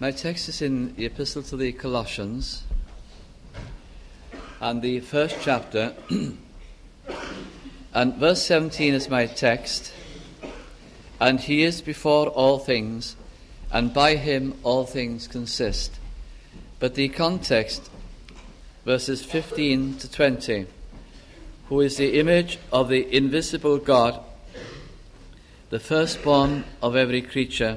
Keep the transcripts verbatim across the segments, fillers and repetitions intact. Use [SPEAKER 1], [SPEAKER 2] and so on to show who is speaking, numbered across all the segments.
[SPEAKER 1] My text is in the Epistle to the Colossians, and the first chapter, and verse seventeen is my text. And he is before all things, and by him all things consist. But the context, verses fifteen to twenty, who is the image of the invisible God, the firstborn of every creature.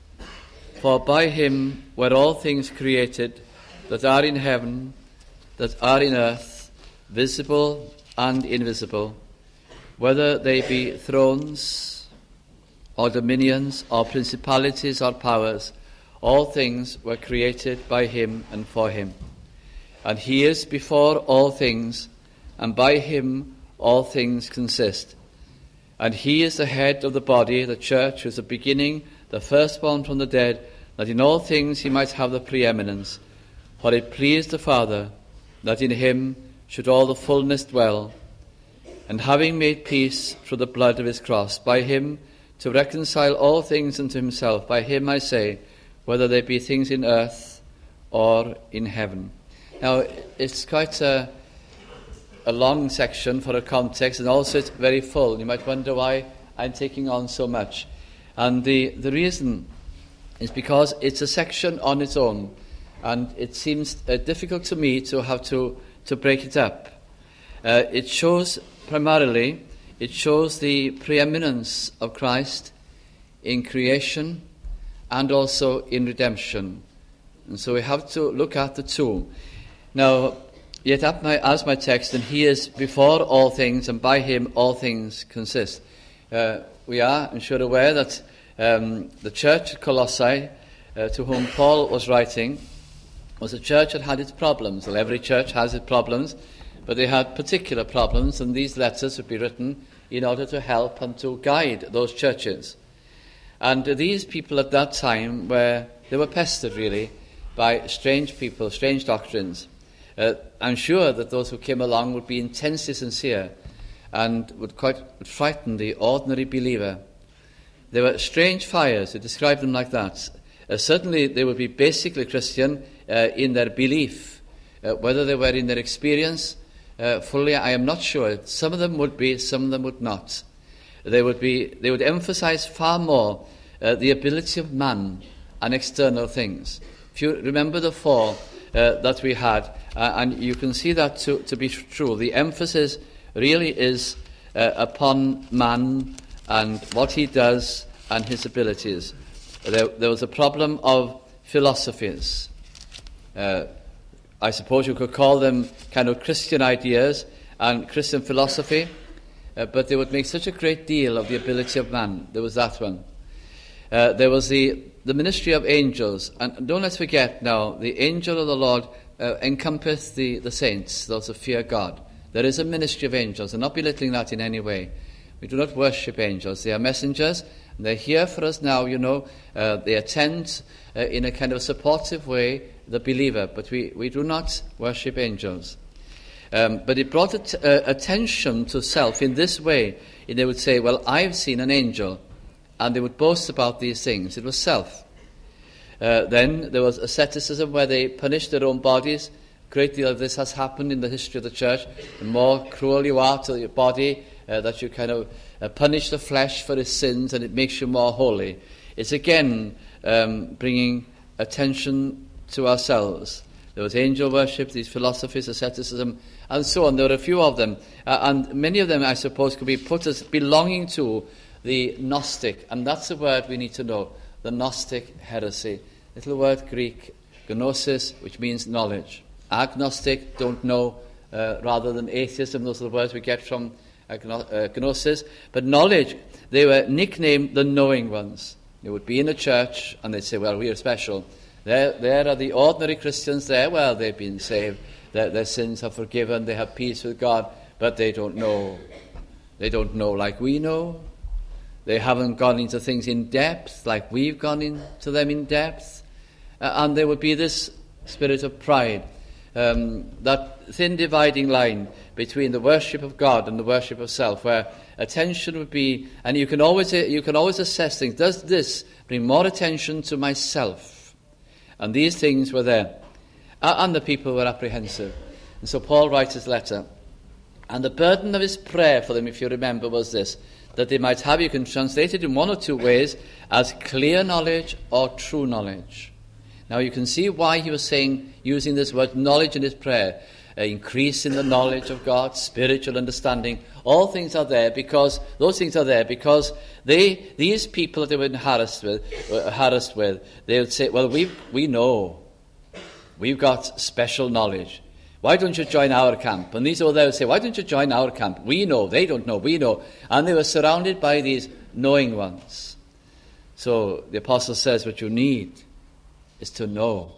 [SPEAKER 1] For by him were all things created, that are in heaven, that are in earth, visible and invisible, whether they be thrones, or dominions, or principalities, or powers. All things were created by him and for him. And he is before all things, and by him all things consist. And he is the head of the body, the church, who is the beginning, the firstborn from the dead, that in all things he might have the preeminence. For it pleased the Father that in him should all the fullness dwell, and having made peace through the blood of his cross, by him to reconcile all things unto himself. By him, I say, whether they be things in earth or in heaven. Now, it's quite a, a long section for a context, and also it's very full. You might wonder why I'm taking on so much. And the, the reason is because it's a section on its own, and it seems uh, difficult to me to have to, to break it up. Uh, it shows primarily It shows the preeminence of Christ in creation and also in redemption. And so we have to look at the two. Now, yet at my, as my text, and he is before all things, and by him all things consist. Uh, we are, I'm sure, aware that um, the church at Colossae, uh, to whom Paul was writing, was a church that had its problems. Well, every church has its problems, but they had particular problems, and these letters would be written in order to help and to guide those churches. And these people at that time were, they were pestered really by strange people, strange doctrines. Uh, I'm sure that those who came along would be intensely sincere and would quite would frighten the ordinary believer. They were strange fires, to describe them like that. Uh, certainly they would be basically Christian uh, in their belief, uh, whether they were in their experience. Uh, fully, I am not sure. Some of them would be, some of them would not. They would be. They would emphasize far more uh, the ability of man and external things. If you remember the four uh, that we had, uh, and you can see that to, to be true. The emphasis really is uh, upon man and what he does and his abilities. There, there was a problem of philosophies. Uh, I suppose you could call them kind of Christian ideas and Christian philosophy, uh, but they would make such a great deal of the ability of man. There was that one. Uh, there was the, the ministry of angels, and don't let's forget now, the angel of the Lord uh, encompasseth the, the saints, those who fear God. There is a ministry of angels, and not belittling that in any way. We do not worship angels. They are messengers, and they're here for us now, you know. Uh, they attend uh, in a kind of supportive way the believer, but we, we do not worship angels. Um, but it brought at, uh, attention to self in this way. They would say, well, I've seen an angel, and they would boast about these things. It was self. Uh, then there was asceticism, where they punished their own bodies. A great deal of this has happened in the history of the church. The more cruel you are to your body, uh, that you kind of uh, punish the flesh for its sins, and it makes you more holy. It's again um, bringing attention to ourselves. There was angel worship, these philosophies, asceticism, and so on. There were a few of them, uh, and many of them, I suppose, could be put as belonging to the Gnostic, and that's the word we need to know, the Gnostic heresy. Little word Greek, gnosis, which means knowledge. Agnostic, don't know, uh, rather than atheism. Those are the words we get from agno- uh, gnosis. But knowledge, they were nicknamed the knowing ones. They would be in a church, and they'd say, well, we are special. There, there are the ordinary Christians there. Well, they've been saved. Their, their sins are forgiven. They have peace with God. But they don't know. They don't know like we know. They haven't gone into things in depth like we've gone into them in depth. Uh, and there would be this spirit of pride. Um, that thin dividing line between the worship of God and the worship of self, where attention would be, and you can always you can always assess things. Does this bring more attention to myself? And these things were there. And the people were apprehensive. And so Paul writes his letter. And the burden of his prayer for them, if you remember, was this, that they might have, you can translate it in one or two ways, as clear knowledge or true knowledge. Now you can see why he was saying, using this word knowledge in his prayer, uh, increase in the knowledge of God, spiritual understanding. All things are there because, those things are there because they, these people that they were harassed with, uh, harassed with, they would say, well, we we know, we've got special knowledge. Why don't you join our camp? And these over there would say, why don't you join our camp? We know, they don't know, we know. And they were surrounded by these knowing ones. So the apostle says what you need is to know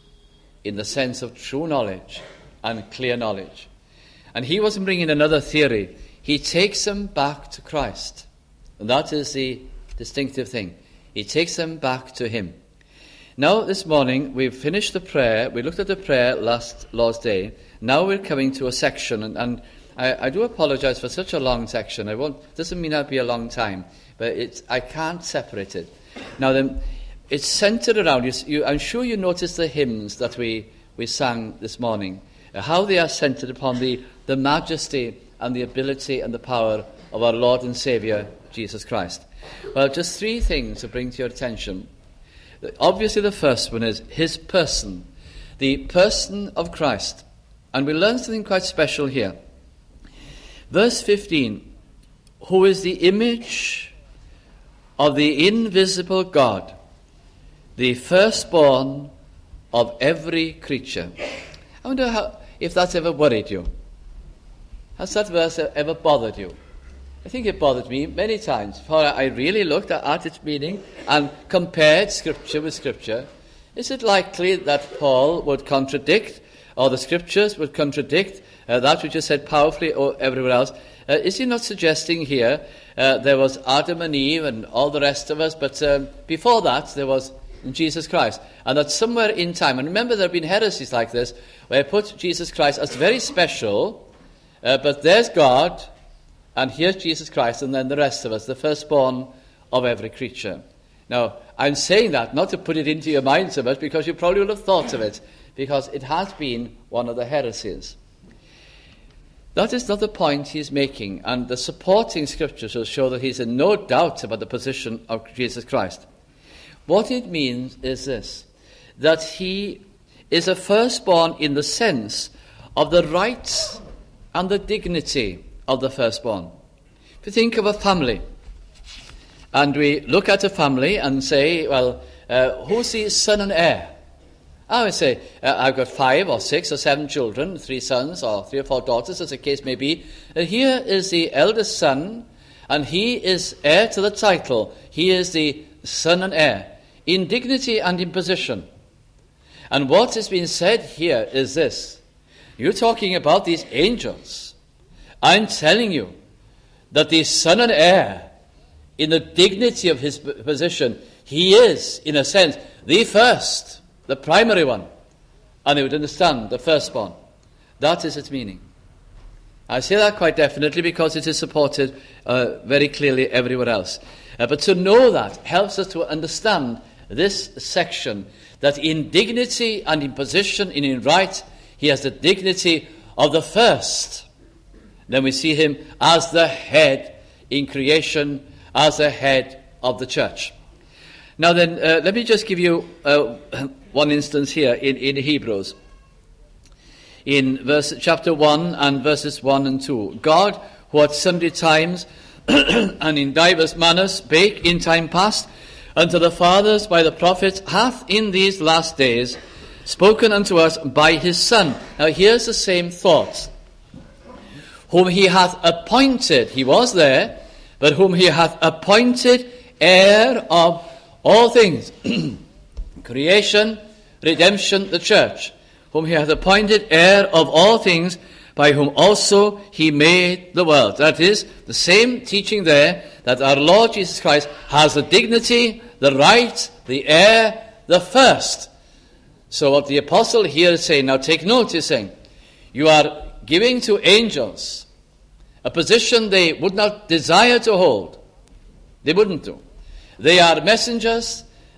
[SPEAKER 1] in the sense of true knowledge and clear knowledge. And he wasn't bringing another theory. He takes them back to Christ. And that is the distinctive thing. He takes them back to him. Now, this morning, we've finished the prayer. We looked at the prayer last Lord's Day. Now we're coming to a section, and, and I, I do apologize for such a long section. I won't, doesn't mean it'll be a long time, but it's, I can't separate it. Now, then, it's centered around, you, you, I'm sure you noticed the hymns that we, we sang this morning, uh, how they are centered upon the, the majesty and the ability and the power of our Lord and Saviour, Jesus Christ. Well, just three things to bring to your attention. Obviously, the first one is his person, the person of Christ. And we learn something quite special here. Verse fifteen, who is the image of the invisible God, the firstborn of every creature. I wonder how, if that's ever worried you. Has that verse ever bothered you? I think it bothered me many times, for I really looked at its meaning and compared Scripture with Scripture. Is it likely that Paul would contradict, or the Scriptures would contradict, uh, that which is said powerfully or everywhere else? Uh, is he not suggesting here uh, there was Adam and Eve and all the rest of us, but um, before that there was Jesus Christ? And that somewhere in time, and remember there have been heresies like this, where they put Jesus Christ as very special, uh, but there's God, and here's Jesus Christ, and then the rest of us, the firstborn of every creature. Now, I'm saying that not to put it into your mind so much, because you probably would have thought of it, because it has been one of the heresies. That is not the point he's making, and the supporting scriptures will show that he's in no doubt about the position of Jesus Christ. What it means is this, that he is a firstborn in the sense of the rights and the dignity of the firstborn. If you think of a family, and we look at a family and say, well, uh, who's the son and heir? I would say, uh, I've got five or six or seven children, three sons or three or four daughters, as the case may be. Uh, here is the eldest son, and he is heir to the title. He is the son and heir, in dignity and in position. And what is being said here is this. You're talking about these angels. I'm telling you that the son and heir, in the dignity of his position, he is, in a sense, the first, the primary one. And they would understand the firstborn. That is its meaning. I say that quite definitely because it is supported uh, very clearly everywhere else. Uh, but to know that helps us to understand this section, that in dignity and in position and in right, he has the dignity of the first. Then we see him as the head in creation, as the head of the church. Now then, uh, let me just give you uh, one instance here in, in Hebrews. In verse chapter one and verses one and two. God, who at sundry times and in divers manners spake in time past unto the fathers by the prophets, hath in these last days spoken unto us by his Son. Now here's the same thought. Whom he hath appointed, he was there, but whom he hath appointed heir of all things. Creation, redemption, the church. Whom he hath appointed heir of all things, by whom also he made the world. That is, the same teaching there, that our Lord Jesus Christ has the dignity, the right, the heir, the first. So what the apostle here is saying, now take note, he's saying, you are giving to angels a position they would not desire to hold. They wouldn't do. They are messengers.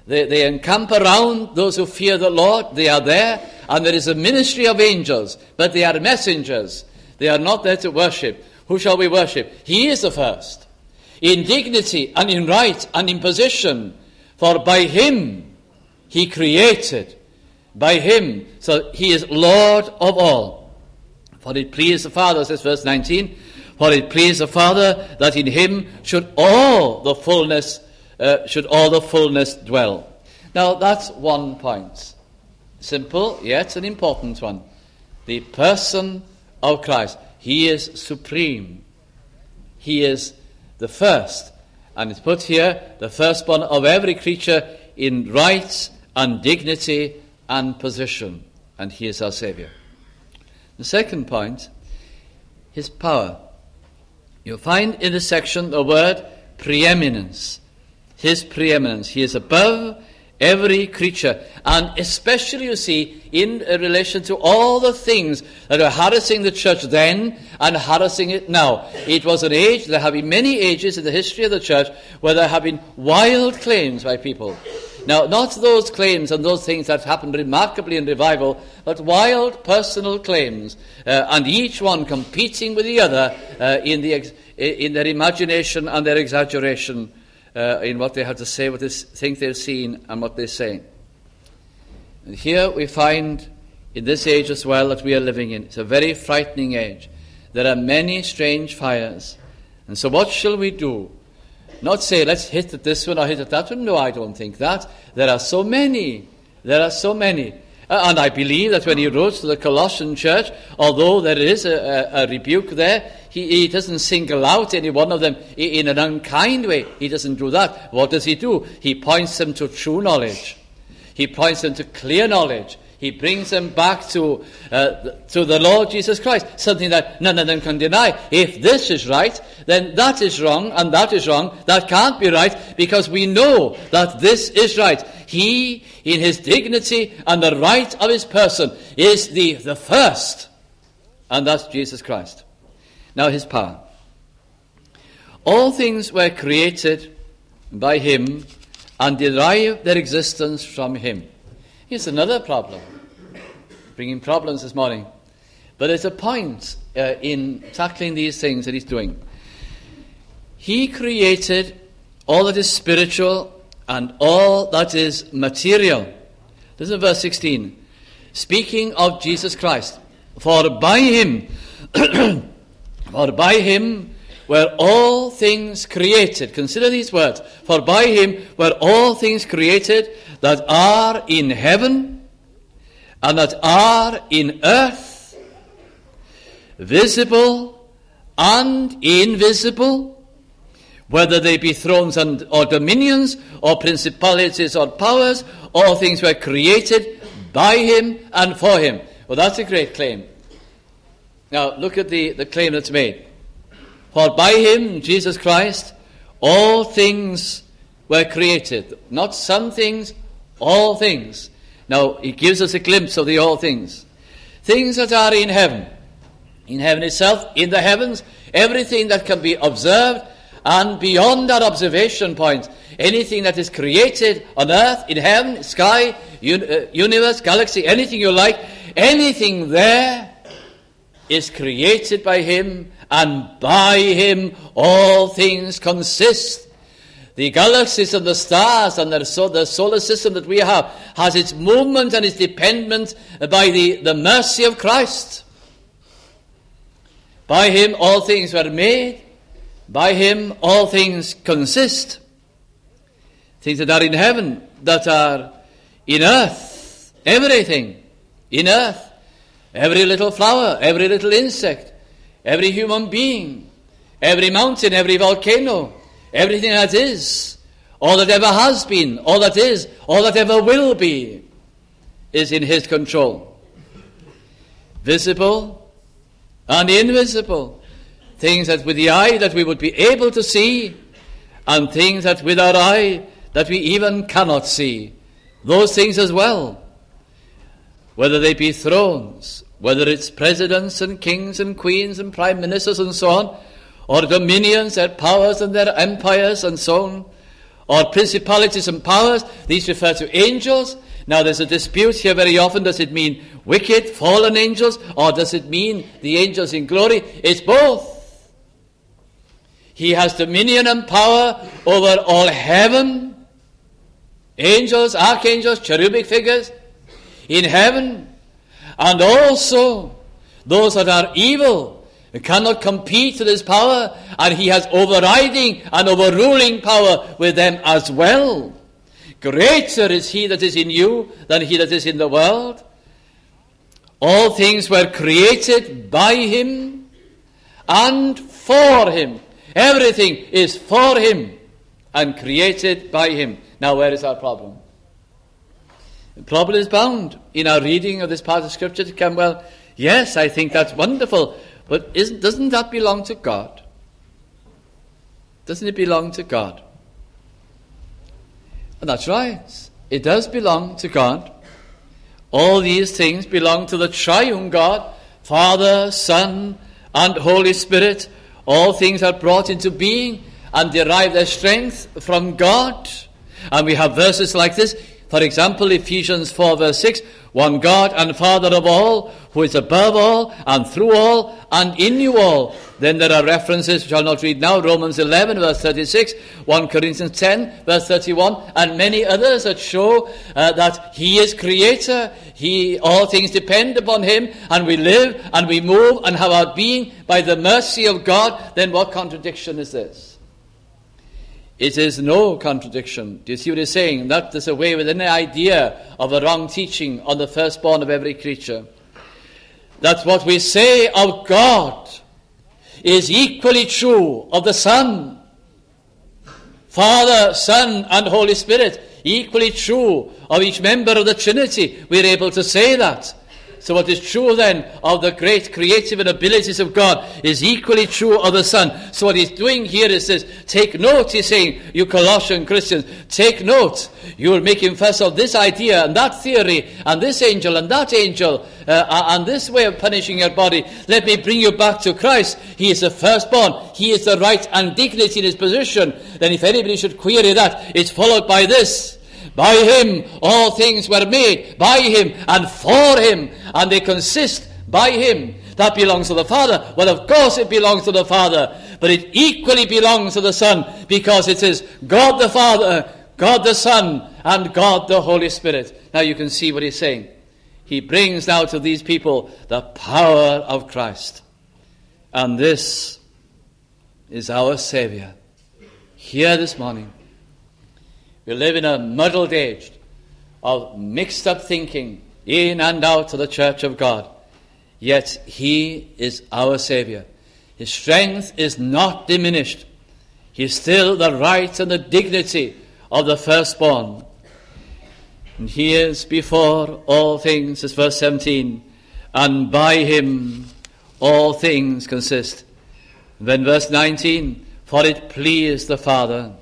[SPEAKER 1] They, they encamp around those who fear the Lord. They are there. And there is a ministry of angels. But they are messengers. They are not there to worship. Who shall we worship? He is the first. In dignity and in right and in position. For by him he created. By him. So he is Lord of all. For it pleased the Father, says verse nineteen, for it pleased the Father that in him should all the fullness, uh, should all the fullness dwell. Now that's one point. Simple, yet an important one. The person of Christ. He is supreme. He is the first. And it's put here, the firstborn of every creature in rights and dignity and position. And he is our Saviour. The second point, his power. You'll find in this section the word preeminence. His preeminence. He is above every creature. And especially, you see, in relation to all the things that were harassing the church then and harassing it now. It was an age, there have been many ages in the history of the church where there have been wild claims by people. Now, not those claims and those things that happened remarkably in revival, but wild personal claims, uh, and each one competing with the other uh, in, the ex- in their imagination and their exaggeration uh, in what they have to say, what they think they've seen, and what they say. And here we find in this age as well that we are living in, it's a very frightening age. There are many strange fires. And so what shall we do? Not say, let's hit at this one or hit at that one. No, I don't think that. There are so many. There are so many. Uh, and I believe that when he wrote to the Colossian church, although there is a, a, a rebuke there, he, he doesn't single out any one of them in an unkind way. He doesn't do that. What does he do? He points them to true knowledge. He points them to clear knowledge. He brings them back to uh, to the Lord Jesus Christ, something that none of them can deny. If this is right, then that is wrong, and that is wrong. That can't be right, because we know that this is right. He, in his dignity and the right of his person, is the, the first, and that's Jesus Christ. Now his power. All things were created by him and derive their existence from him. Here's another problem. Bringing problems this morning. But there's a point uh, in tackling these things that he's doing. He created all that is spiritual and all that is material. Listen to verse sixteen. Speaking of Jesus Christ. For by him, for by him were all things created. Consider these words. For by him were all things created that are in heaven and that are in earth, visible and invisible, whether they be thrones and, or dominions, or principalities or powers, all things were created by him and for him. Well, that's a great claim. Now, look at the, the claim that's made. For by him, Jesus Christ, all things were created. Not some things, all things. Now, he gives us a glimpse of the all things. Things that are in heaven. In heaven itself, in the heavens, everything that can be observed, and beyond that observation point, anything that is created on earth, in heaven, sky, un- uh, universe, galaxy, anything you like, anything there is created by him, and by him all things consist. The galaxies and the stars and the, so, the solar system that we have has its movement and its dependent by the, the mercy of Christ. By him all things were made. By him all things consist. Things that are in heaven, that are in earth, everything in earth. Every little flower, every little insect, every human being, every mountain, every volcano, everything that is, all that ever has been, all that is, all that ever will be, is in his control. Visible and invisible. Things that with the eye that we would be able to see, and things that with our eye that we even cannot see. Those things as well. Whether they be thrones, whether it's presidents and kings and queens and prime ministers and so on, or dominions, their powers and their empires and so on, or principalities and powers. These refer to angels. Now there's a dispute here very often. Does it mean wicked, fallen angels, or does it mean the angels in glory? It's both. He has dominion and power over all heaven. Angels, archangels, cherubic figures in heaven. And also those that are evil cannot compete with his power, and he has overriding and overruling power with them as well. Greater is he that is in you than he that is in the world. All things were created by him and for him. Everything is for him and created by him. Now, where is our problem? The problem is bound in our reading of this part of Scripture to come, well, yes, I think that's wonderful, but isn't, doesn't that belong to God? Doesn't it belong to God? And that's right. It does belong to God. All these things belong to the triune God, Father, Son, and Holy Spirit. All things are brought into being and derive their strength from God. And we have verses like this. For example, Ephesians four verse six, one God and Father of all, who is above all, and through all, and in you all. Then there are references, which I'll not read now, Romans eleven verse thirty-six, First Corinthians ten verse thirty-one, and many others that show uh, that he is creator, he, all things depend upon him, and we live, and we move, and have our being by the mercy of God. Then what contradiction is this? It is no contradiction. Do you see what he's saying? That does away with any idea of a wrong teaching on the firstborn of every creature. That what we say of God is equally true of the Son. Father, Son, and Holy Spirit. Equally true of each member of the Trinity. We're able to say that. So what is true then of the great creative abilities of God is equally true of the Son. So what he's doing here is this. Take note, he's saying, you Colossian Christians, take note. You're making fuss of this idea and that theory and this angel and that angel uh, and this way of punishing your body. Let me bring you back to Christ. He is the firstborn. He is the right and dignity in his position. Then if anybody should query that, it's followed by this. By him all things were made, by him and for him, and they consist by him. That belongs to the Father. Well, of course it belongs to the Father, but it equally belongs to the Son, because it is God the Father, God the Son, and God the Holy Spirit. Now you can see what he's saying. He brings now to these people the power of Christ. And this is our Savior. Here this morning, we live in a muddled age of mixed up thinking in and out of the church of God. Yet he is our Savior. His strength is not diminished. He is still the right and the dignity of the firstborn. And he is before all things, as verse seventeen, and by him all things consist. And then verse nineteen, for it pleased the Father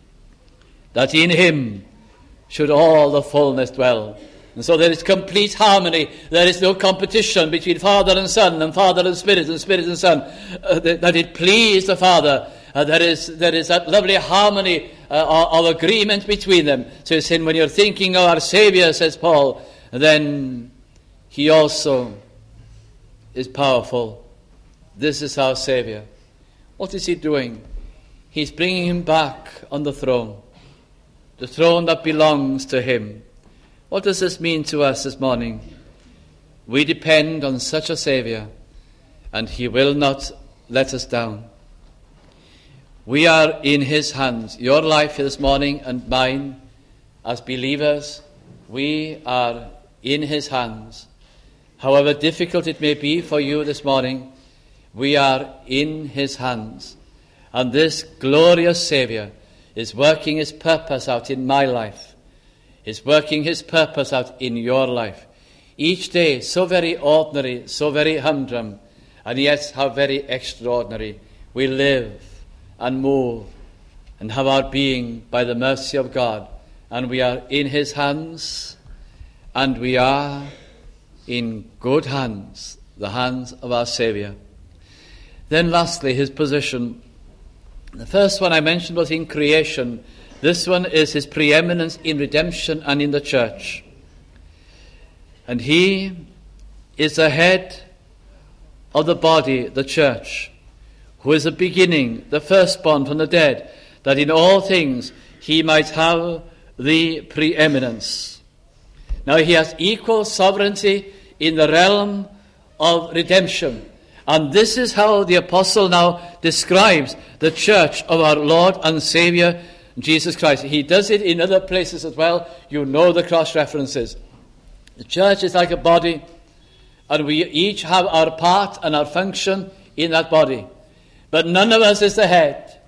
[SPEAKER 1] that in him should all the fullness dwell. And so there is complete harmony. There is no competition between Father and Son, and Father and Spirit, and Spirit and Son. Uh, that, that it pleased the Father. Uh, there is there is that lovely harmony uh, of, of agreement between them. So he's saying, when you're thinking of our Savior, says Paul, then he also is powerful. This is our Savior. What is he doing? He's bringing him back on the throne. The throne that belongs to him. What does this mean to us this morning? We depend on such a Savior, and he will not let us down. We are in his hands. Your life this morning and mine, as believers, we are in his hands. However difficult it may be for you this morning, we are in his hands. And this glorious Savior is working his purpose out in my life. Is working his purpose out in your life. Each day, so very ordinary, so very humdrum, and yet how very extraordinary. We live and move and have our being by the mercy of God. And we are in his hands, and we are in good hands, the hands of our Savior. Then lastly, his position. The first one I mentioned was in creation. This one is his preeminence in redemption and in the church. And he is the head of the body, the church, who is the beginning, the firstborn from the dead, that in all things he might have the preeminence. Now he has equal sovereignty in the realm of redemption. And this is how the apostle now describes the church of our Lord and Saviour, Jesus Christ. He does it in other places as well. You know the cross references. The church is like a body, and we each have our part and our function in that body. But none of us is the head.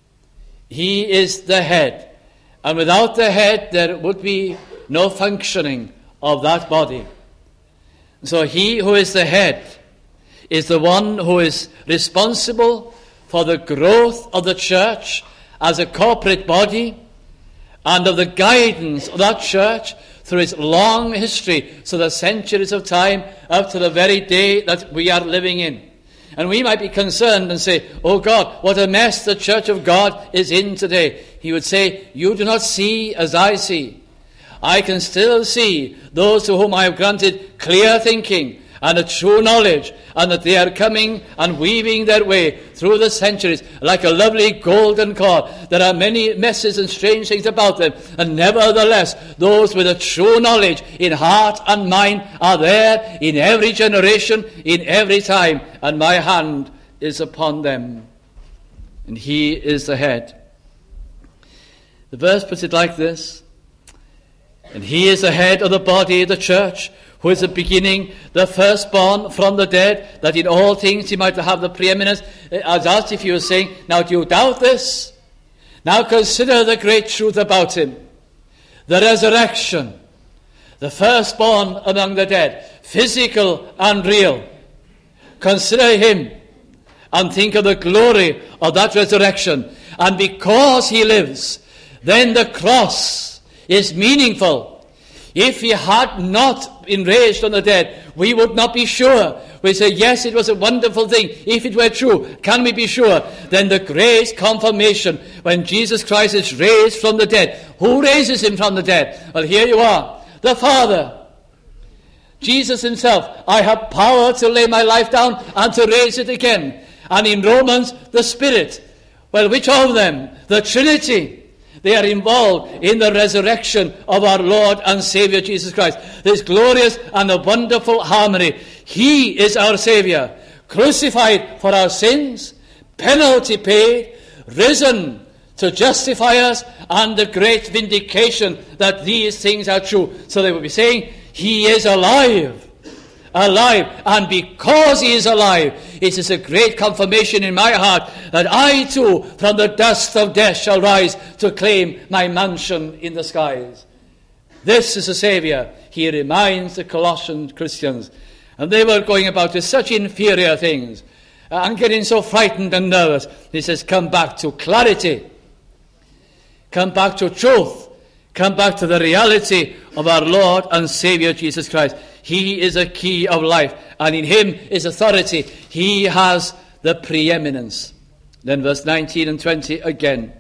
[SPEAKER 1] He is the head. And without the head, there would be no functioning of that body. So he who is the head is the one who is responsible for the growth of the church as a corporate body and of the guidance of that church through its long history, so the centuries of time up to the very day that we are living in. And we might be concerned and say, oh God, what a mess the church of God is in today. He would say, you do not see as I see. I can still see those to whom I have granted clear thinking and a true knowledge, and that they are coming and weaving their way through the centuries like a lovely golden cord. There are many messes and strange things about them, and nevertheless, those with a true knowledge in heart and mind are there in every generation, in every time, and my hand is upon them. And he is the head. The verse puts it like this: and he is the head of the body, the church, who is the beginning, the firstborn from the dead, that in all things he might have the preeminence. As if you were saying, now do you doubt this? Now consider the great truth about him. The resurrection, the firstborn among the dead, physical and real. Consider him and think of the glory of that resurrection. And because he lives, then the cross is meaningful. If he had not been raised from the dead, we would not be sure. We say, yes, it was a wonderful thing. If it were true, can we be sure? Then the great confirmation, when Jesus Christ is raised from the dead. Who raises him from the dead? Well, here you are. The Father. Jesus himself. I have power to lay my life down and to raise it again. And in Romans, the Spirit. Well, which of them? The Trinity. They are involved in the resurrection of our Lord and Saviour Jesus Christ. This glorious and a wonderful harmony. He is our Saviour, crucified for our sins, penalty paid, risen to justify us, and the great vindication that these things are true. So they will be saying, he is alive. Alive, and because he is alive, it is a great confirmation in my heart that I too from the dust of death shall rise to claim my mansion in the skies. This is a Saviour. He reminds the Colossian Christians, and they were going about with such inferior things and getting so frightened and nervous. He says, come back to clarity, come back to truth, come back to the reality of our Lord and Saviour Jesus Christ. He is a key of life, and in him is authority. He has the preeminence. Then verse nineteen and twenty again.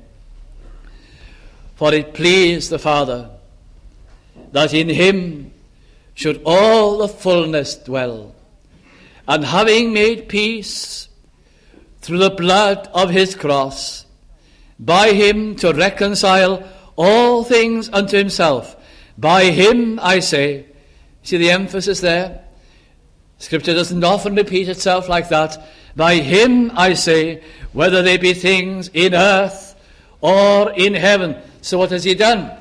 [SPEAKER 1] For it pleased the Father that in him should all the fullness dwell, and having made peace through the blood of his cross, by him to reconcile all things unto himself. By him, I say. See the emphasis there? Scripture doesn't often repeat itself like that. By him, I say, whether they be things in earth or in heaven. So what has he done?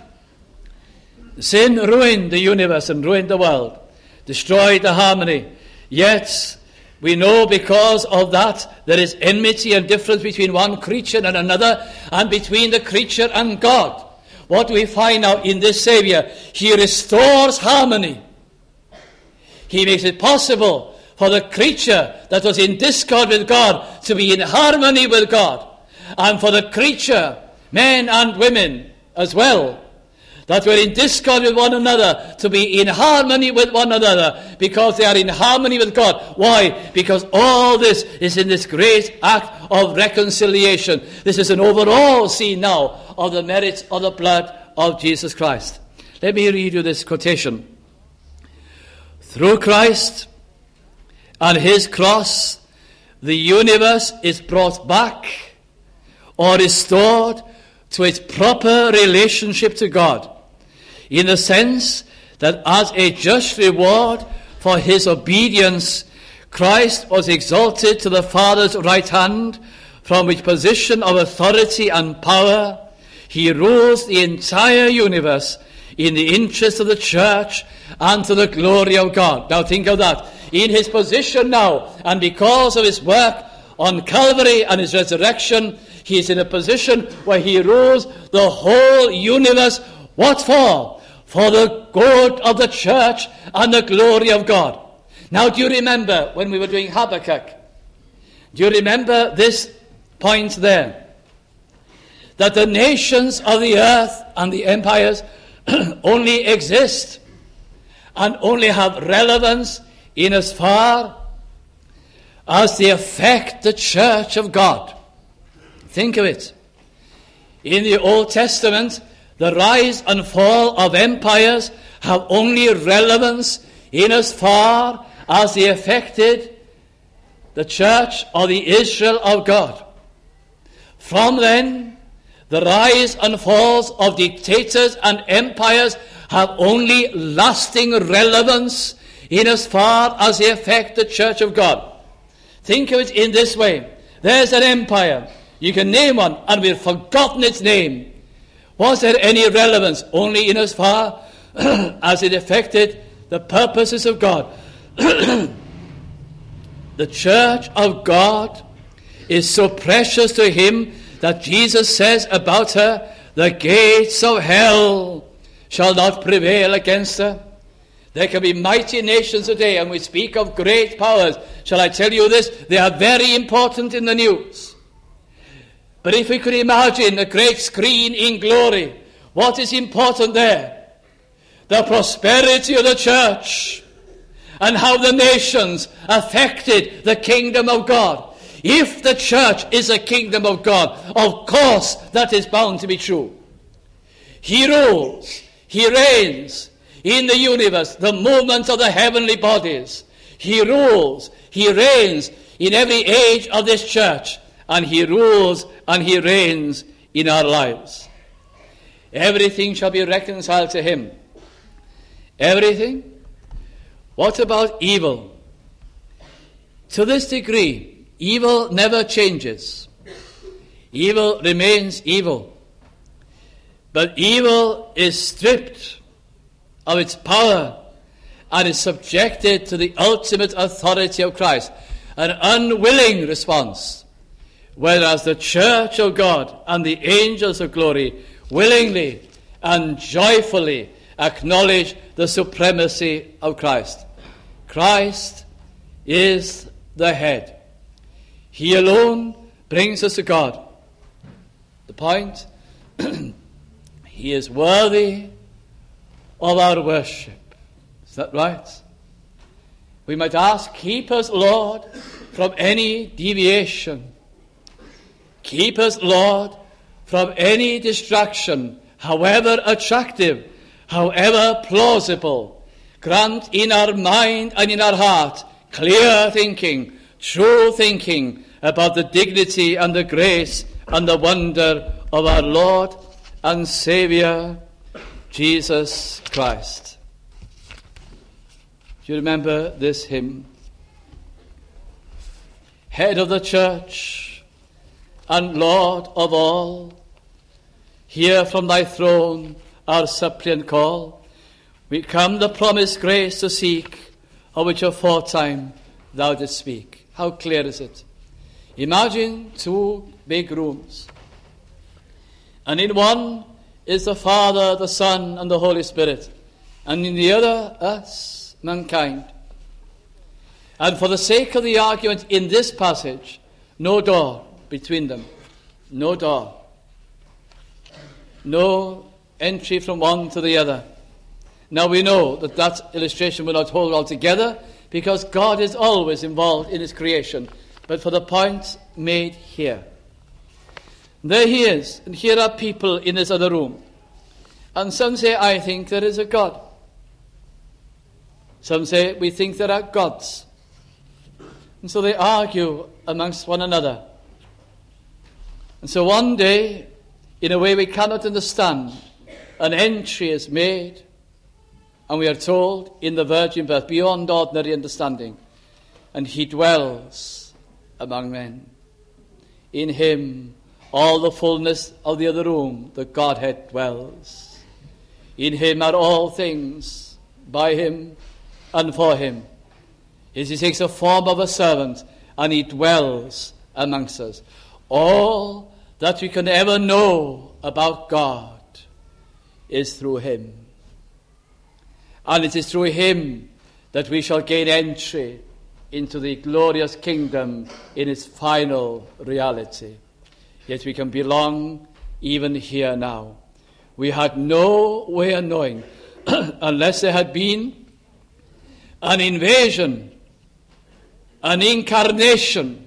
[SPEAKER 1] Sin ruined the universe and ruined the world, destroyed the harmony. Yet we know because of that there is enmity and difference between one creature and another, and between the creature and God. What do we find now in this Saviour? He restores harmony. He makes it possible for the creature that was in discord with God to be in harmony with God. And for the creature, men and women as well, that we're in discord with one another, to be in harmony with one another, because they are in harmony with God. Why? Because all this is in this great act of reconciliation. This is an overall scene now of the merits of the blood of Jesus Christ. Let me read you this quotation. Through Christ and his cross, the universe is brought back or restored to its proper relationship to God, in the sense that as a just reward for his obedience, Christ was exalted to the Father's right hand, from which position of authority and power he rules the entire universe in the interest of the church and to the glory of God. Now think of that. In his position now, and because of his work on Calvary and his resurrection, he is in a position where he rules the whole universe. What for? For the good of the church and the glory of God. Now, do you remember when we were doing Habakkuk? Do you remember this point there? That the nations of the earth and the empires only exist and only have relevance in as far as they affect the church of God. Think of it. In the Old Testament, the rise and fall of empires have only relevance in as far as they affected the church or the Israel of God. From then, the rise and falls of dictators and empires have only lasting relevance in as far as they affect the church of God. Think of it in this way. There's an empire. You can name one, and we've forgotten its name. Was there any relevance? Only in as far as it affected the purposes of God. The church of God is so precious to him that Jesus says about her, the gates of hell shall not prevail against her. There can be mighty nations today, and we speak of great powers. Shall I tell you this? They are very important in the news. But if we could imagine a great screen in glory, what is important there? The prosperity of the church and how the nations affected the kingdom of God. If the church is a kingdom of God, of course that is bound to be true. He rules, he reigns in the universe, the movement of the heavenly bodies. He rules, he reigns in every age of this church, and he rules and he reigns in our lives. Everything shall be reconciled to him. Everything? What about evil? To this degree, evil never changes. Evil remains evil. But evil is stripped of its power and is subjected to the ultimate authority of Christ. An unwilling response. Whereas the church of God and the angels of glory willingly and joyfully acknowledge the supremacy of Christ. Christ is the head. He alone brings us to God. The point? He is worthy of our worship. Is that right? We might ask, keep us, Lord, from any deviation. Keep us, Lord, from any distraction, however attractive, however plausible. Grant in our mind and in our heart clear thinking, true thinking about the dignity and the grace and the wonder of our Lord and Saviour, Jesus Christ. Do you remember this hymn? Head of the church and Lord of all, hear from thy throne our suppliant call. We come the promised grace to seek, of which aforetime thou didst speak. How clear is it? Imagine two big rooms, and in one is the Father, the Son, and the Holy Spirit, and in the other, us, mankind. And for the sake of the argument in this passage, no door between them, no door, no entry from one to the other. Now we know that that illustration will not hold altogether, because God is always involved in his creation. But for the point made here, there he is, and here are people in this other room. And some say, I think there is a God. Some say, we think there are gods. And so they argue amongst one another. And so one day, in a way we cannot understand, an entry is made, and we are told, in the virgin birth, beyond ordinary understanding, and he dwells among men. In him, all the fullness of the other room, the Godhead dwells. In him are all things, by him and for him. As he takes the form of a servant, and he dwells amongst us. All that we can ever know about God is through him. And it is through him that we shall gain entry into the glorious kingdom in its final reality. Yet we can belong even here now. We had no way of knowing, unless there had been an invasion, an incarnation,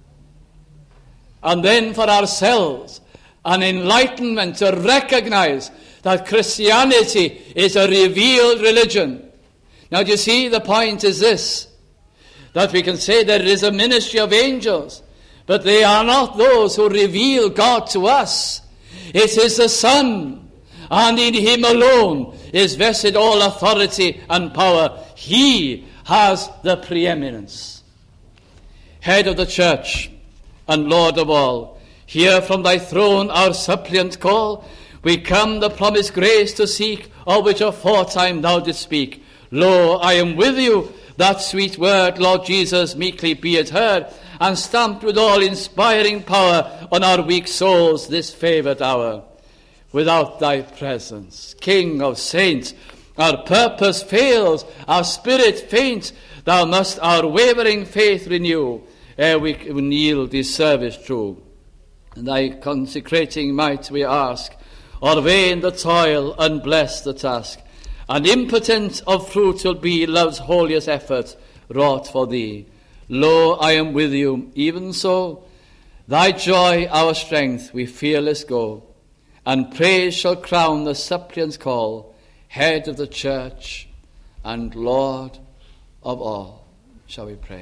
[SPEAKER 1] and then for ourselves an enlightenment to recognize that Christianity is a revealed religion. Now, do you see, the point is this, that we can say that it is a ministry of angels, but they are not those who reveal God to us. It is the Son, and in him alone is vested all authority and power. He has the preeminence. Head of the church and Lord of all, hear from thy throne our suppliant call. We come the promised grace to seek, of which aforetime thou didst speak. Lo, I am with you. That sweet word, Lord Jesus, meekly be it heard, and stamped with all inspiring power on our weak souls this favoured hour. Without thy presence, King of saints, our purpose fails, our spirit faints. Thou must our wavering faith renew, ere we kneel thee service true. And thy consecrating might we ask, or vain the toil and bless the task, and impotent of fruit will be love's holiest effort wrought for thee. Lo, I am with you, even so. Thy joy, our strength, we fearless go, and praise shall crown the suppliant's call, head of the church and Lord of all. Shall we pray?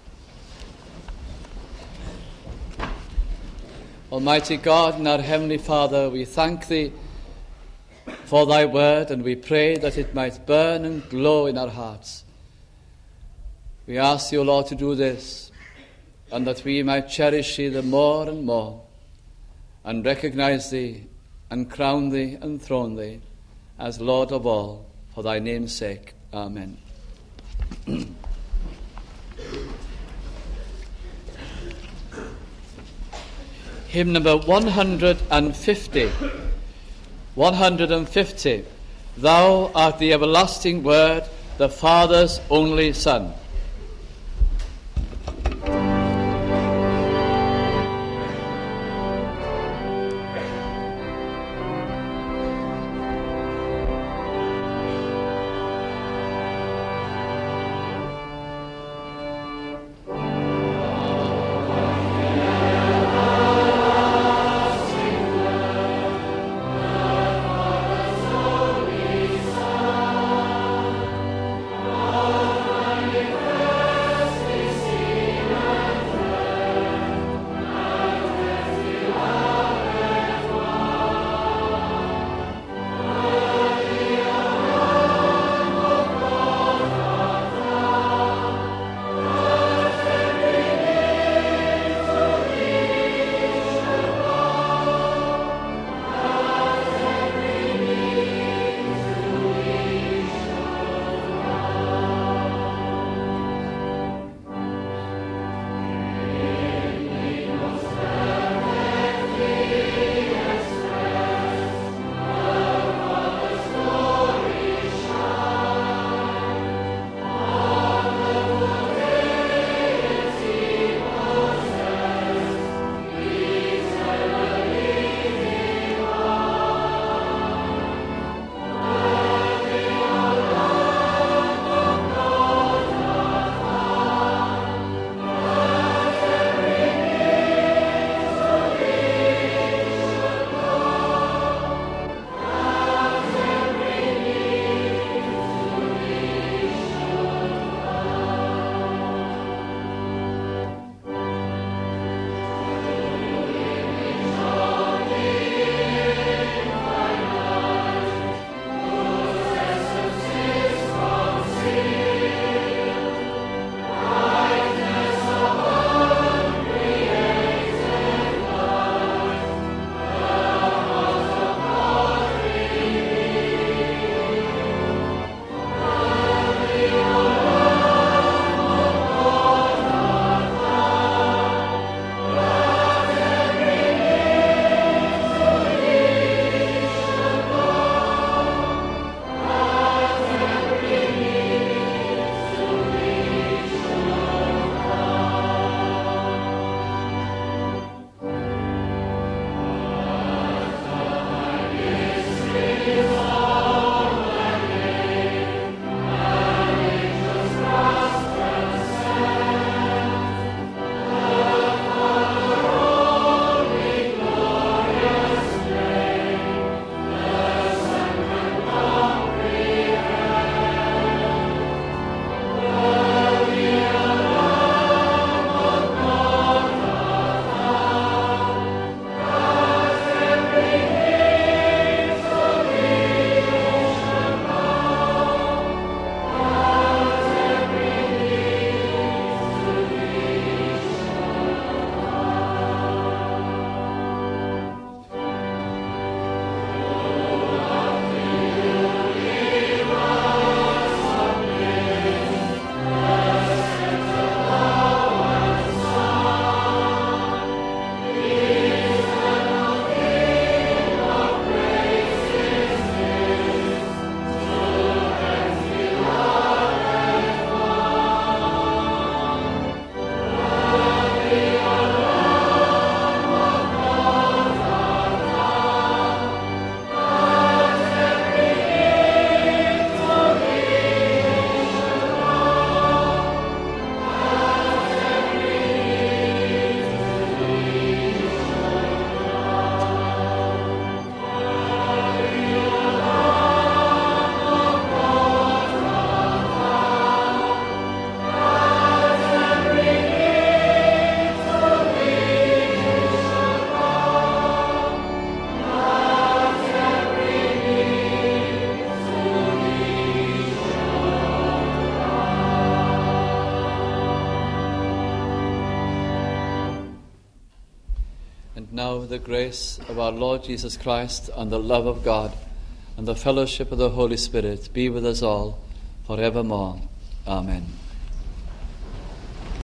[SPEAKER 1] Almighty God and our Heavenly Father, we thank thee for thy word, and we pray that it might burn and glow in our hearts. We ask thee, O Lord, to do this, and that we might cherish thee the more and more, and recognize thee, and crown thee, and throne thee as Lord of all, for thy name's sake. Amen. Hymn number one hundred fifty. one hundred fifty. Thou art the everlasting Word, the Father's only Son.
[SPEAKER 2] Amen.
[SPEAKER 1] now the grace of our Lord Jesus Christ and the love of God and the fellowship of the Holy Spirit be with us all forevermore. Amen.